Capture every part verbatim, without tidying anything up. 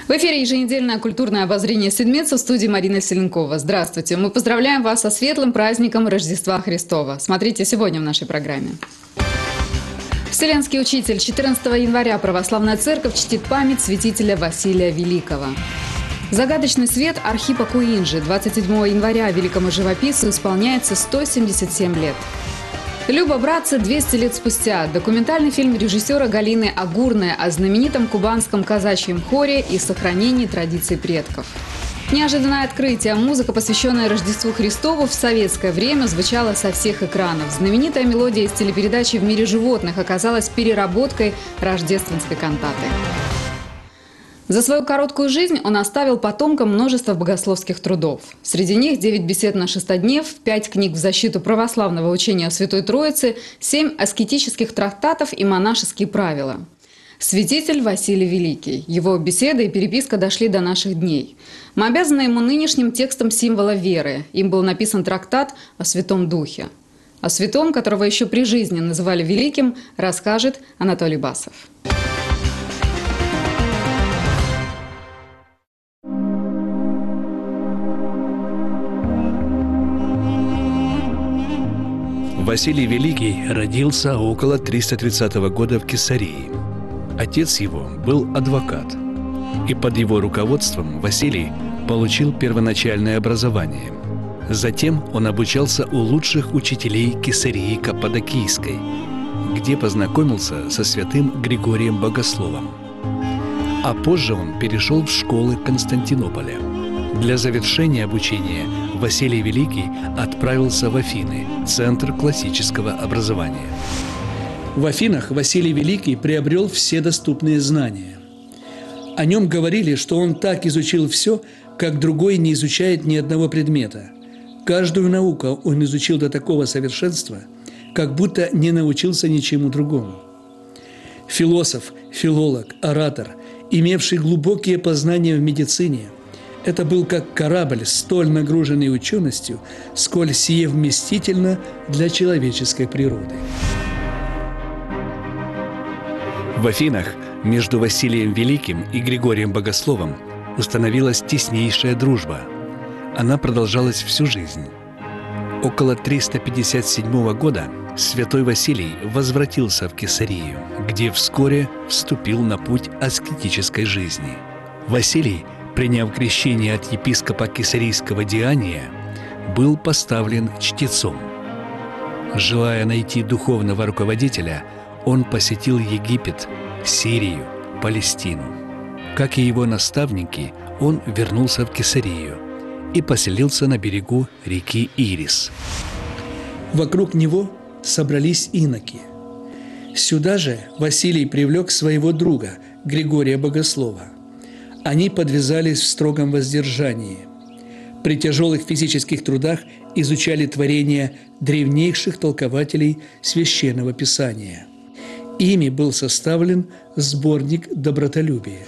В эфире еженедельное культурное обозрение «Седмица», в студии Марина Селенкова. Здравствуйте! Мы поздравляем вас со светлым праздником Рождества Христова. Смотрите сегодня в нашей программе. Вселенский учитель. четырнадцатого января Православная Церковь чтит память святителя Василия Великого. Загадочный свет Архипа Куинджи. двадцать седьмого января великому живописцу исполняется сто семьдесят семь лет. «Люба, братцы» двести лет спустя. Документальный фильм режиссера Галины Агурной о знаменитом кубанском казачьем хоре и сохранении традиций предков. Неожиданное открытие. Музыка, посвященная Рождеству Христову, в советское время звучала со всех экранов. Знаменитая мелодия из телепередачи «В мире животных» оказалась переработкой рождественской кантаты. За свою короткую жизнь он оставил потомкам множество богословских трудов. Среди них девять бесед на шестоднев, пять книг в защиту православного учения о Святой Троице, семь аскетических трактатов и монашеские правила. Святитель Василий Великий. Его беседы и переписка дошли до наших дней. Мы обязаны ему нынешним текстом символа веры. Им был написан трактат о Святом Духе. О святом, которого еще при жизни называли великим, расскажет Анатолий Басов. Василий Великий родился около триста тридцатого года в Кесарии. Отец его был адвокат, и под его руководством Василий получил первоначальное образование. Затем он обучался у лучших учителей Кесарии Каппадокийской, где познакомился со святым Григорием Богословом. А позже он перешел в школы Константинополя. Для завершения обучения Василий Великий отправился в Афины, центр классического образования. В Афинах Василий Великий приобрел все доступные знания. О нем говорили, что он так изучил все, как другой не изучает ни одного предмета. Каждую науку он изучил до такого совершенства, как будто не научился ничему другому. Философ, филолог, оратор, имевший глубокие познания в медицине – это был как корабль, столь нагруженный ученостью, сколь сие вместительно для человеческой природы. В Афинах между Василием Великим и Григорием Богословом установилась теснейшая дружба. Она продолжалась всю жизнь. Около триста пятьдесят седьмого года святой Василий возвратился в Кесарию, где вскоре вступил на путь аскетической жизни. Василий, приняв крещение от епископа Кесарийского Диания, был поставлен чтецом. Желая найти духовного руководителя, он посетил Египет, Сирию, Палестину. Как и его наставники, он вернулся в Кесарию и поселился на берегу реки Ирис. Вокруг него собрались иноки. Сюда же Василий привлек своего друга Григория Богослова. Они подвязались в строгом воздержании. При тяжелых физических трудах изучали творения древнейших толкователей Священного Писания. Ими был составлен сборник «Добротолюбие».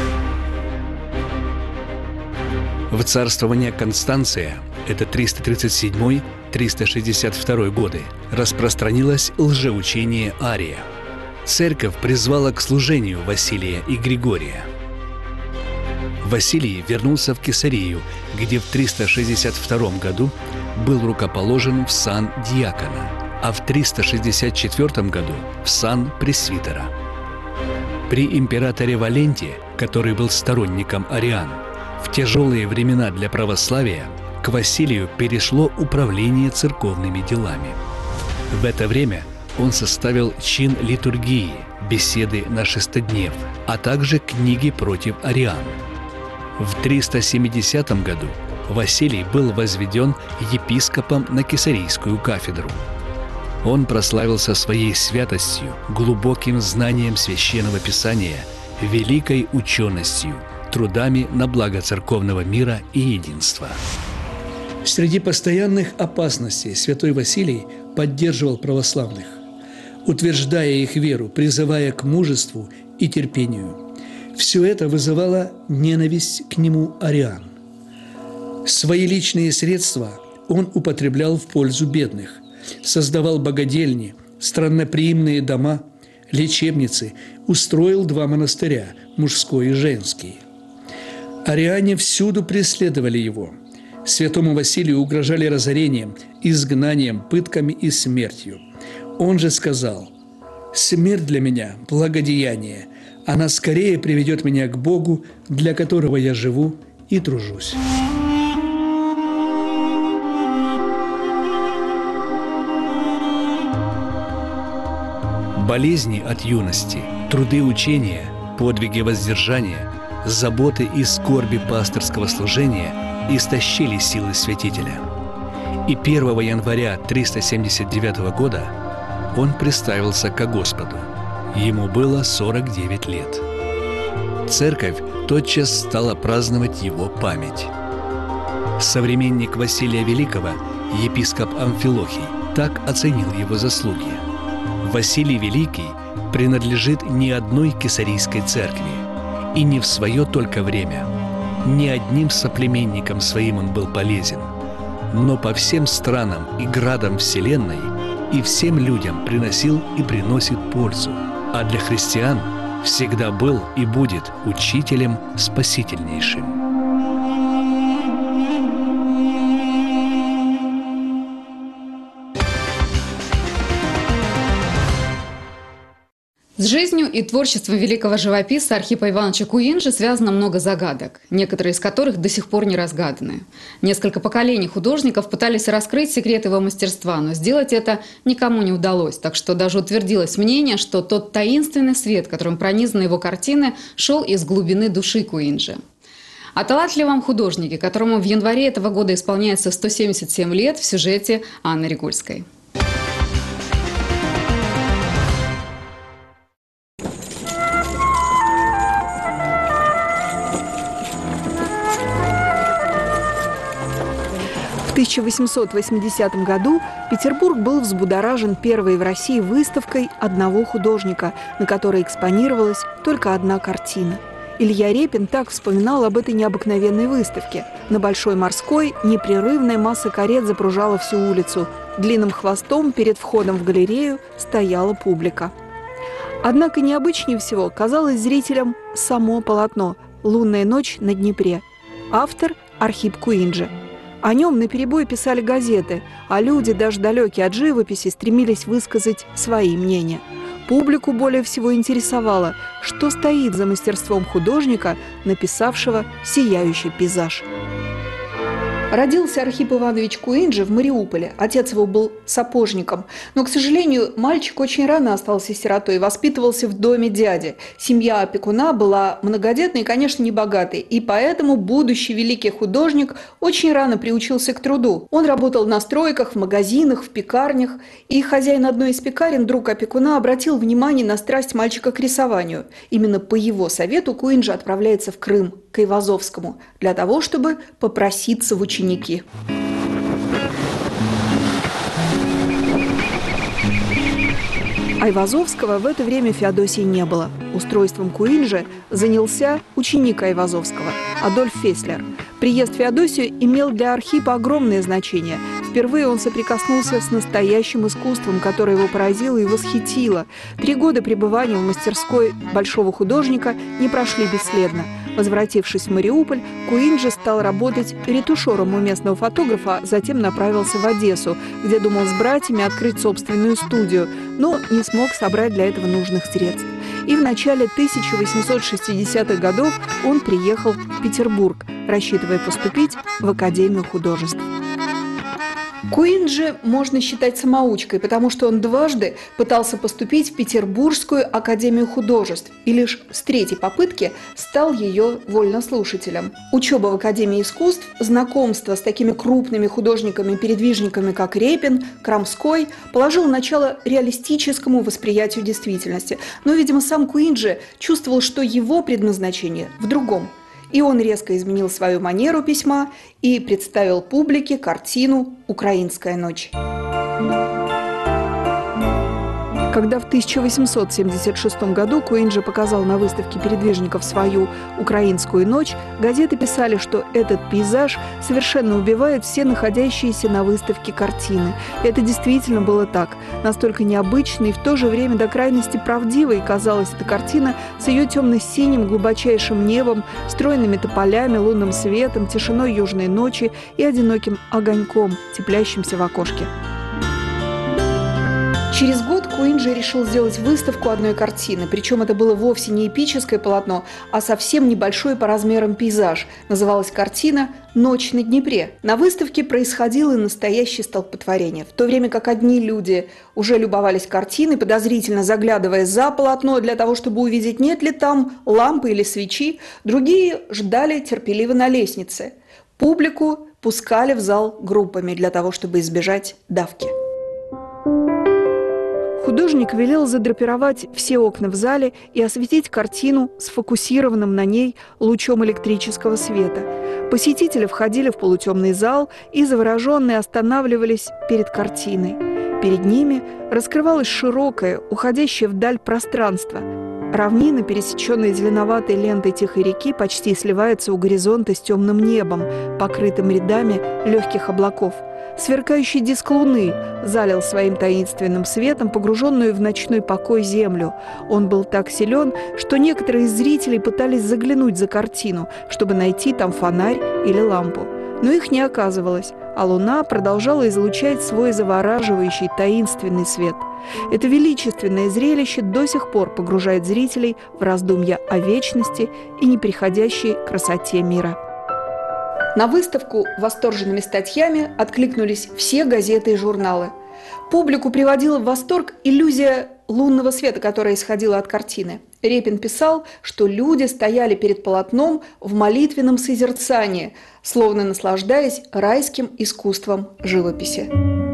В царствование Констанция, это триста тридцать седьмой — триста шестьдесят второй годы, распространилось лжеучение Ария. Церковь призвала к служению Василия и Григория. Василий вернулся в Кесарию, где в триста шестьдесят втором году был рукоположен в сан диакона, а в триста шестьдесят четвёртом году в сан пресвитера. При императоре Валенте, который был сторонником ариан, в тяжелые времена для православия к Василию перешло управление церковными делами. В это время он составил чин литургии, беседы на шестоднев, а также книги против ариан. В триста семидесятом году Василий был возведен епископом на Кесарийскую кафедру. Он прославился своей святостью, глубоким знанием Священного Писания, великой ученостью, трудами на благо церковного мира и единства. Среди постоянных опасностей святой Василий поддерживал православных, утверждая их веру, призывая к мужеству и терпению. Все это вызывало ненависть к нему ариан. Свои личные средства он употреблял в пользу бедных, создавал богадельни, странноприимные дома, лечебницы, устроил два монастыря – мужской и женский. Ариане всюду преследовали его. Святому Василию угрожали разорением, изгнанием, пытками и смертью. Он же сказал: «Смерть для меня – благодеяние. Она скорее приведет меня к Богу, для которого я живу и тружусь». Болезни от юности, труды учения, подвиги воздержания, заботы и скорби пасторского служения истощили силы святителя. И первого января триста семьдесят девятого года он приставился ко Господу. Ему было сорок девять лет. Церковь тотчас стала праздновать его память. Современник Василия Великого, епископ Амфилохий, так оценил его заслуги. Василий Великий принадлежит не одной кесарийской церкви, и не в свое только время. Не одним соплеменникам своим он был полезен, но по всем странам и градам вселенной и всем людям приносил и приносит пользу, а для христиан всегда был и будет учителем спасительнейшим. С жизнью и творчеством великого живописца Архипа Ивановича Куинджи связано много загадок, некоторые из которых до сих пор не разгаданы. Несколько поколений художников пытались раскрыть секрет его мастерства, но сделать это никому не удалось, так что даже утвердилось мнение, что тот таинственный свет, которым пронизаны его картины, шел из глубины души Куинджи. О талантливом художнике, которому в январе этого года исполняется сто семьдесят семь лет, в сюжете Анны Регульской. В тысяча восемьсот восьмидесятом году Петербург был взбудоражен первой в России выставкой одного художника, на которой экспонировалась только одна картина. Илья Репин так вспоминал об этой необыкновенной выставке. На Большой Морской непрерывная масса карет запружала всю улицу. Длинным хвостом перед входом в галерею стояла публика. Однако необычнее всего казалось зрителям само полотно «Лунная ночь на Днепре». Автор – Архип Куинджи. О нем наперебой писали газеты, а люди, даже далекие от живописи, стремились высказать свои мнения. Публику более всего интересовало, что стоит за мастерством художника, написавшего сияющий пейзаж. Родился Архип Иванович Куинджи в Мариуполе. Отец его был сапожником. Но, к сожалению, мальчик очень рано остался сиротой и воспитывался в доме дяди. Семья опекуна была многодетной и, конечно, небогатой. И поэтому будущий великий художник очень рано приучился к труду. Он работал на стройках, в магазинах, в пекарнях. И хозяин одной из пекарен, друг опекуна, обратил внимание на страсть мальчика к рисованию. Именно по его совету Куинджи отправляется в Крым, к Айвазовскому, для того, чтобы попроситься в ученики. Айвазовского в это время Феодосии не было. Устройством Куинджи занялся ученик Айвазовского Адольф Феслер. Приезд в Феодосию имел для Архипа огромное значение. Впервые он соприкоснулся с настоящим искусством, которое его поразило и восхитило. Три года пребывания в мастерской большого художника не прошли бесследно. Возвратившись в Мариуполь, Куинджи стал работать ретушером у местного фотографа, затем направился в Одессу, где думал с братьями открыть собственную студию, но не смог собрать для этого нужных средств. И в начале тысяча восемьсот шестидесятых годов он приехал в Петербург, рассчитывая поступить в Академию художеств. Куинджи можно считать самоучкой, потому что он дважды пытался поступить в Петербургскую академию художеств и лишь с третьей попытки стал ее вольнослушателем. Учеба в Академии искусств, знакомство с такими крупными художниками-передвижниками, как Репин, Крамской, положило начало реалистическому восприятию действительности. Но, видимо, сам Куинджи чувствовал, что его предназначение в другом. И он резко изменил свою манеру письма и представил публике картину «Украинская ночь». Когда в тысяча восемьсот семьдесят шестом году Куинджи показал на выставке передвижников свою «Украинскую ночь», газеты писали, что этот пейзаж совершенно убивает все находящиеся на выставке картины. И это действительно было так. Настолько необычной и в то же время до крайности правдивой казалась эта картина с ее темно-синим глубочайшим небом, стройными тополями, лунным светом, тишиной южной ночи и одиноким огоньком, теплящимся в окошке. Через год Куинджи решил сделать выставку одной картины, причем это было вовсе не эпическое полотно, а совсем небольшой по размерам пейзаж. Называлась картина «Ночь на Днепре». На выставке происходило настоящее столпотворение. В то время как одни люди уже любовались картиной, подозрительно заглядывая за полотно для того, чтобы увидеть, нет ли там лампы или свечи, другие ждали терпеливо на лестнице. Публику пускали в зал группами для того, чтобы избежать давки. Художник велел задрапировать все окна в зале и осветить картину сфокусированным на ней лучом электрического света. Посетители входили в полутемный зал и завороженные останавливались перед картиной. Перед ними раскрывалось широкое, уходящее вдаль пространство. Равнина, пересеченная зеленоватой лентой тихой реки, почти сливается у горизонта с темным небом, покрытым рядами легких облаков. Сверкающий диск луны залил своим таинственным светом погруженную в ночной покой землю. Он был так силен, что некоторые из зрителей пытались заглянуть за картину, чтобы найти там фонарь или лампу. Но их не оказывалось, а луна продолжала излучать свой завораживающий таинственный свет. Это величественное зрелище до сих пор погружает зрителей в раздумья о вечности и неприходящей красоте мира. На выставку восторженными статьями откликнулись все газеты и журналы. Публику приводила в восторг иллюзия лунного света, которая исходила от картины. Репин писал, что люди стояли перед полотном в молитвенном созерцании, словно наслаждаясь райским искусством живописи.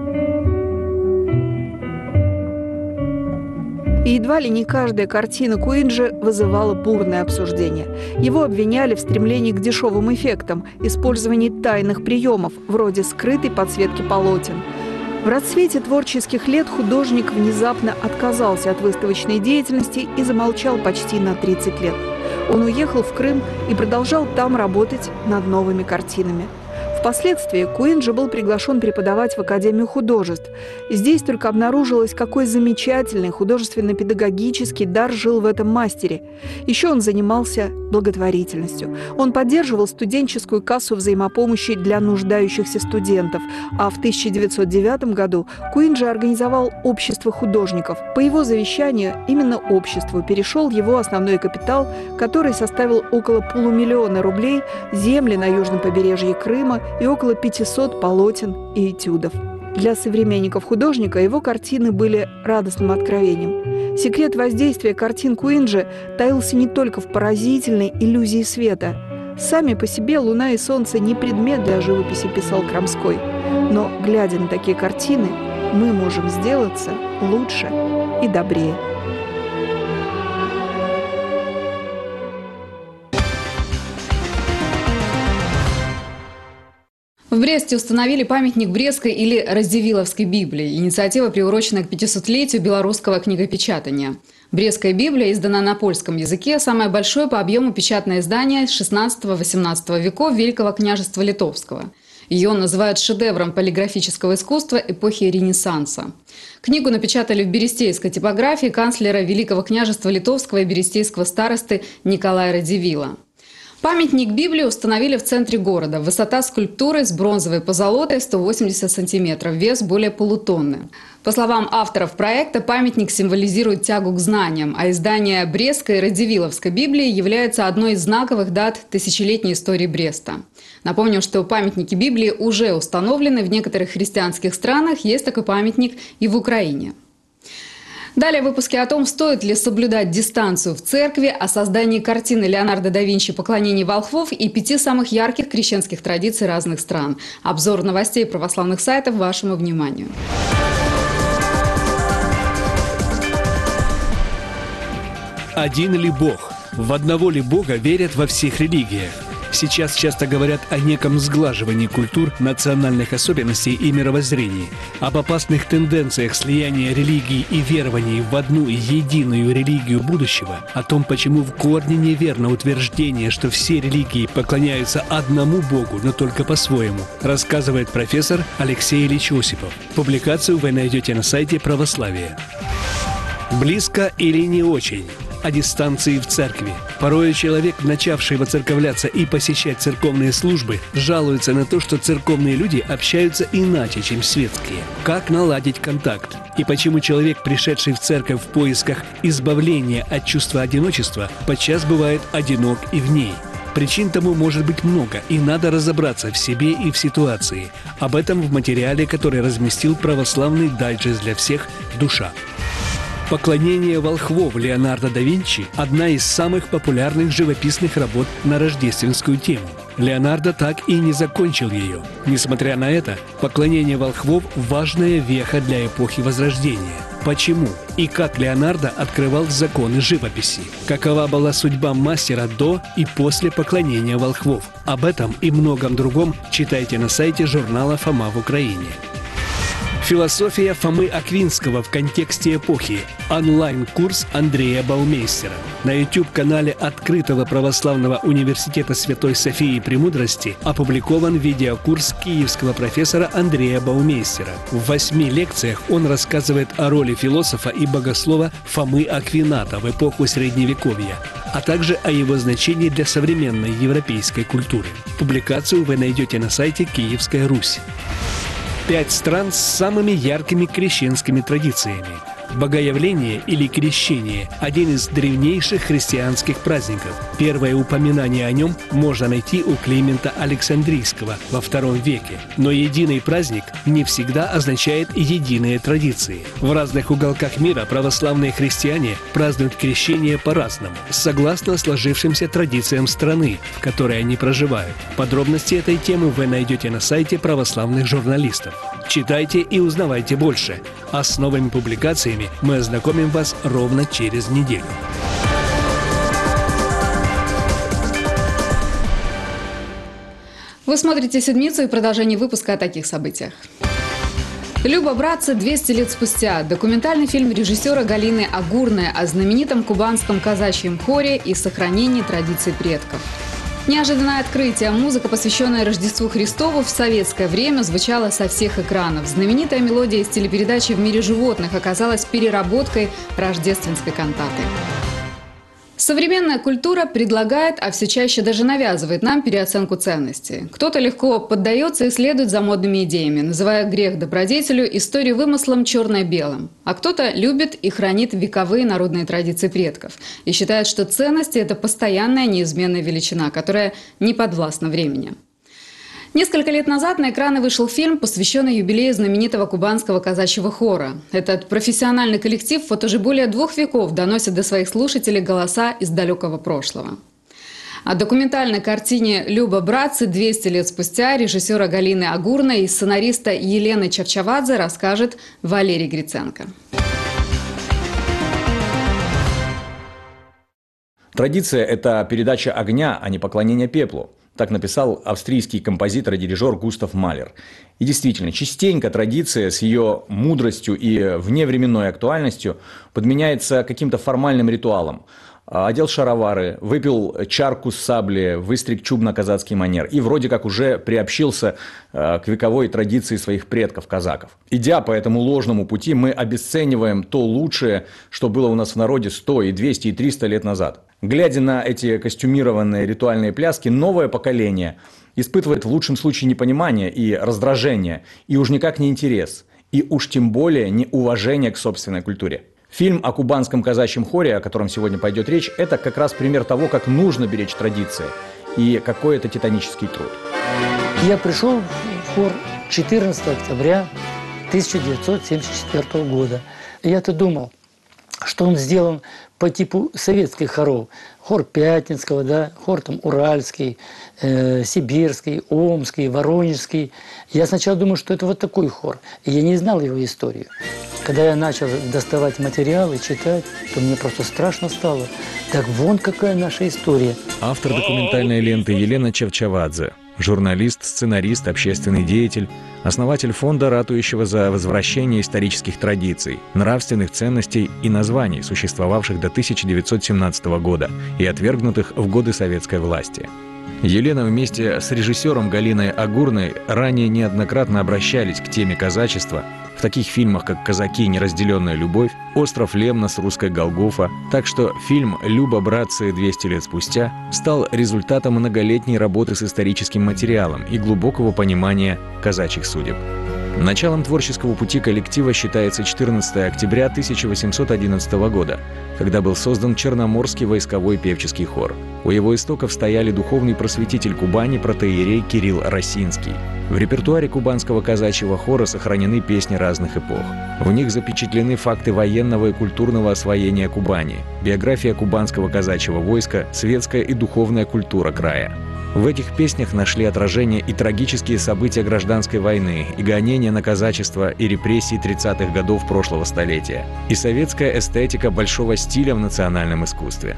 И едва ли не каждая картина Куинджи вызывала бурное обсуждение. Его обвиняли в стремлении к дешевым эффектам, использовании тайных приемов, вроде скрытой подсветки полотен. В расцвете творческих лет художник внезапно отказался от выставочной деятельности и замолчал почти на тридцать лет. Он уехал в Крым и продолжал там работать над новыми картинами. Впоследствии Куинджи был приглашен преподавать в Академию художеств. Здесь только обнаружилось, какой замечательный художественно-педагогический дар жил в этом мастере. Еще он занимался благотворительностью. Он поддерживал студенческую кассу взаимопомощи для нуждающихся студентов, а в тысяча девятьсот девятом году Куинджи организовал общество художников. По его завещанию именно обществу перешел его основной капитал, который составил около полумиллиона рублей, земли на южном побережье Крыма и около пятисот полотен и этюдов. Для современников художника его картины были радостным откровением. Секрет воздействия картин Куинджи таился не только в поразительной иллюзии света. Сами по себе луна и солнце не предмет для живописи, писал Крамской. Но, глядя на такие картины, мы можем сделаться лучше и добрее. В Бресте установили памятник Брестской или Радзивилловской Библии. Инициатива приурочена к пятисотлетию белорусского книгопечатания. Брестская Библия издана на польском языке, самое большое по объему печатное издание шестнадцатого-восемнадцатого веков Великого княжества Литовского. Ее называют шедевром полиграфического искусства эпохи Ренессанса. Книгу напечатали в берестейской типографии канцлера Великого княжества Литовского и берестейского старосты Николая Радзивилла. Памятник Библии установили в центре города. Высота скульптуры с бронзовой позолотой сто восемьдесят сантиметров, вес более полутонны. По словам авторов проекта, памятник символизирует тягу к знаниям, а издание Брестской и Радзивилловской Библии является одной из знаковых дат тысячелетней истории Бреста. Напомню, что памятники Библии уже установлены в некоторых христианских странах, есть такой памятник и в Украине. Далее в выпуске о том, стоит ли соблюдать дистанцию в церкви, о создании картины Леонардо да Винчи «Поклонение волхвов» и пяти самых ярких крещенских традиций разных стран. Обзор новостей православных сайтов вашему вниманию. Один ли Бог? В одного ли Бога верят во всех религиях? Сейчас часто говорят о неком сглаживании культур, национальных особенностей и мировоззрений, об опасных тенденциях слияния религий и верований в одну единую религию будущего, о том, почему в корне неверно утверждение, что все религии поклоняются одному Богу, но только по-своему, рассказывает профессор Алексей Ильич Осипов. Публикацию вы найдете на сайте Православия. Близко или не очень? О дистанции в церкви. Порой человек, начавший воцерковляться и посещать церковные службы, жалуется на то, что церковные люди общаются иначе, чем светские. Как наладить контакт? И почему человек, пришедший в церковь в поисках избавления от чувства одиночества, подчас бывает одинок и в ней? Причин тому может быть много, и надо разобраться в себе и в ситуации. Об этом в материале, который разместил православный дайджест для всех «Душа». «Поклонение волхвов» Леонардо да Винчи – одна из самых популярных живописных работ на рождественскую тему. Леонардо так и не закончил ее. Несмотря на это, «Поклонение волхвов» – важная веха для эпохи Возрождения. Почему и как Леонардо открывал законы живописи? Какова была судьба мастера до и после поклонения волхвов? Об этом и многом другом читайте на сайте журнала «Фома в Украине». Философия Фомы Аквинского в контексте эпохи. Онлайн-курс Андрея Баумейстера. На YouTube-канале Открытого православного университета Святой Софии Премудрости опубликован видеокурс киевского профессора Андрея Баумейстера. В восьми лекциях он рассказывает о роли философа и богослова Фомы Аквината в эпоху Средневековья, а также о его значении для современной европейской культуры. Публикацию вы найдете на сайте «Киевская Русь». Пять стран с самыми яркими крещенскими традициями. Богоявление или крещение – один из древнейших христианских праздников. Первое упоминание о нем можно найти у Климента Александрийского во втором веке. Но единый праздник не всегда означает единые традиции. В разных уголках мира православные христиане празднуют крещение по-разному, согласно сложившимся традициям страны, в которой они проживают. Подробности этой темы вы найдете на сайте православных журналистов. Читайте и узнавайте больше. А с новыми публикациями мы ознакомим вас ровно через неделю. Вы смотрите «Седмицу» и продолжение выпуска о таких событиях. «Люба, братцы» двести лет спустя. Документальный фильм режиссера Галины Агурной о знаменитом кубанском казачьем хоре и сохранении традиций предков. Неожиданное открытие. Музыка, посвященная Рождеству Христову, в советское время звучала со всех экранов. Знаменитая мелодия из телепередачи «В мире животных» оказалась переработкой рождественской кантаты. Современная культура предлагает, а все чаще даже навязывает нам переоценку ценностей. Кто-то легко поддается и следует за модными идеями, называя грех добродетелью, историю вымыслом черно-белым. А кто-то любит и хранит вековые народные традиции предков и считает, что ценности – это постоянная неизменная величина, которая не подвластна времени. Несколько лет назад на экраны вышел фильм, посвященный юбилею знаменитого кубанского казачьего хора. Этот профессиональный коллектив вот уже более двух веков доносит до своих слушателей голоса из далекого прошлого. О документальной картине «Люба, братцы» двести лет спустя режиссера Галины Агурной и сценариста Елены Чавчавадзе расскажет Валерий Гриценко. Традиция – это передача огня, а не поклонение пеплу. Так написал австрийский композитор и дирижер Густав Малер. И действительно, частенько традиция с ее мудростью и вневременной актуальностью подменяется каким-то формальным ритуалом. Одел шаровары, выпил чарку с сабли, выстриг чуб на казацкий манер и вроде как уже приобщился к вековой традиции своих предков-казаков. Идя по этому ложному пути, мы обесцениваем то лучшее, что было у нас в народе сто, и двести, и триста лет назад. Глядя на эти костюмированные ритуальные пляски, новое поколение испытывает в лучшем случае непонимание и раздражение, и уж никак не интерес, и уж тем более не уважение к собственной культуре. Фильм о кубанском казачьем хоре, о котором сегодня пойдет речь, это как раз пример того, как нужно беречь традиции и какой это титанический труд. Я пришел в хор четырнадцатого октября тысяча девятьсот семьдесят четвёртого года. Я-то думал, что он сделан по типу советских хоров. Хор Пятницкого, да, хор там Уральский, э, Сибирский, Омский, Воронежский. Я сначала думал, что это вот такой хор. И я не знал его историю. Когда я начал доставать материалы, читать, то мне просто страшно стало. Так вон какая наша история. Автор документальной ленты Елена Чавчавадзе. Журналист, сценарист, общественный деятель, основатель фонда, ратующего за возвращение исторических традиций, нравственных ценностей и названий, существовавших до тысяча девятьсот семнадцатого года и отвергнутых в годы советской власти. Елена вместе с режиссером Галиной Агурной ранее неоднократно обращались к теме казачества в таких фильмах, как «Казаки. Неразделенная любовь», «Остров Лемнос. Русская Голгофа». Так что фильм «Люба, братцы. двести лет спустя» стал результатом многолетней работы с историческим материалом и глубокого понимания казачьих судеб. Началом творческого пути коллектива считается четырнадцатое октября тысяча восемьсот одиннадцатого года, когда был создан Черноморский войсковой певческий хор. У его истоков стояли духовный просветитель Кубани протоиерей Кирилл Росинский. В репертуаре кубанского казачьего хора сохранены песни разных эпох. В них запечатлены факты военного и культурного освоения Кубани, биография кубанского казачьего войска, светская и духовная культура края. В этих песнях нашли отражение и трагические события гражданской войны, и гонения на казачество, и репрессии тридцатых годов прошлого столетия, и советская эстетика большого стиля в национальном искусстве.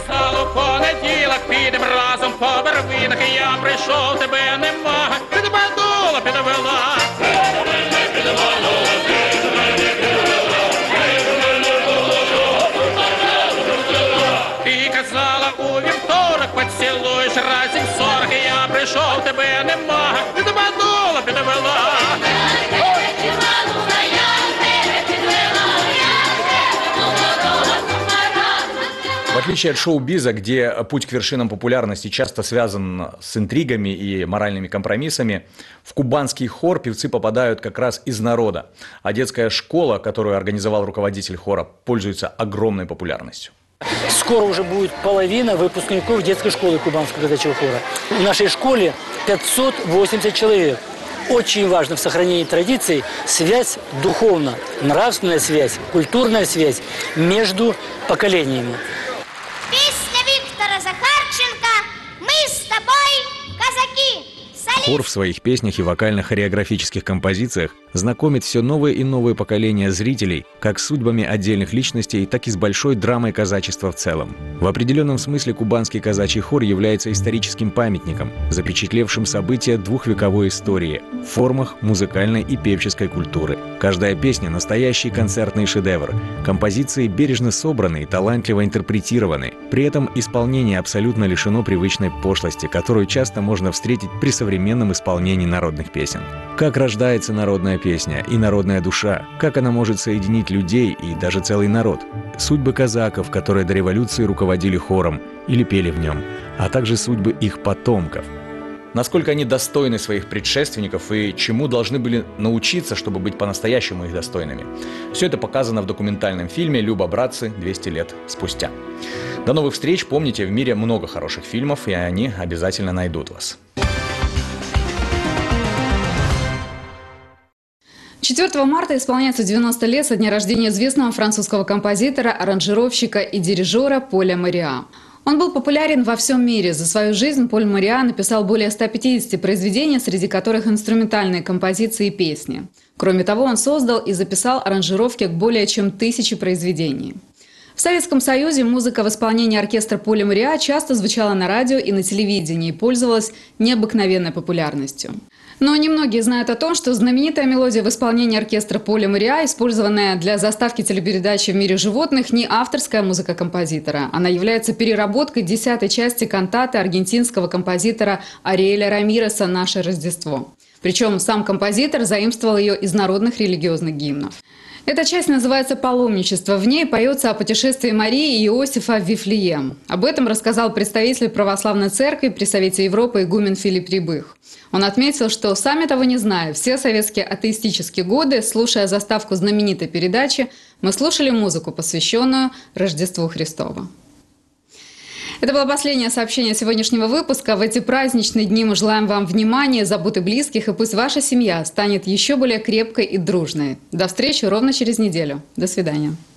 В отличие от шоу-биза, где путь к вершинам популярности часто связан с интригами и моральными компромиссами, в кубанский хор певцы попадают как раз из народа, а детская школа, которую организовал руководитель хора, пользуется огромной популярностью. Скоро уже будет половина выпускников детской школы кубанского казачьего хора. В нашей школе пятьсот восемьдесят человек. Очень важно в сохранении традиций связь духовная, нравственная связь, культурная связь между поколениями. Песня Виктора Захарченко «Мы с тобой, казаки». Хор в своих песнях и вокально-хореографических композициях знакомит все новые и новые поколения зрителей как с судьбами отдельных личностей, так и с большой драмой казачества в целом. В определенном смысле кубанский казачий хор является историческим памятником, запечатлевшим события двухвековой истории в формах музыкальной и певческой культуры. Каждая песня – настоящий концертный шедевр. Композиции бережно собраны и талантливо интерпретированы. При этом исполнение абсолютно лишено привычной пошлости, которую часто можно встретить при современном исполнении народных песен. Как рождается народная песня и народная душа, как она может соединить людей и даже целый народ. Судьбы казаков, которые до революции руководили хором или пели в нем, а также судьбы их потомков. Насколько они достойны своих предшественников и чему должны были научиться, чтобы быть по-настоящему их достойными. Все это показано в документальном фильме «Люба, братцы. двести лет спустя». До новых встреч. Помните, в мире много хороших фильмов, и они обязательно найдут вас. четвёртого марта исполняется девяносто лет со дня рождения известного французского композитора, аранжировщика и дирижера Поля Мориа. Он был популярен во всем мире. За свою жизнь Поль Мориа написал более ста пятидесяти произведений, среди которых инструментальные композиции и песни. Кроме того, он создал и записал аранжировки к более чем тысяче произведений. В Советском Союзе музыка в исполнении оркестра Поля Мориа часто звучала на радио и на телевидении и пользовалась необыкновенной популярностью. Но немногие знают о том, что знаменитая мелодия в исполнении оркестра Поля Мориа, использованная для заставки телепередачи «В мире животных», не авторская музыка композитора. Она является переработкой десятой части кантаты аргентинского композитора Ариэля Рамиреса «Наше Рождество». Причем сам композитор заимствовал ее из народных религиозных гимнов. Эта часть называется «Паломничество». В ней поется о путешествии Марии и Иосифа в Вифлеем. Об этом рассказал представитель Православной Церкви при Совете Европы игумен Филипп Рябых. Он отметил, что, сами того не зная, все советские атеистические годы, слушая заставку знаменитой передачи, мы слушали музыку, посвященную Рождеству Христову. Это было последнее сообщение сегодняшнего выпуска. В эти праздничные дни мы желаем вам внимания, заботы близких, и пусть ваша семья станет еще более крепкой и дружной. До встречи ровно через неделю. До свидания.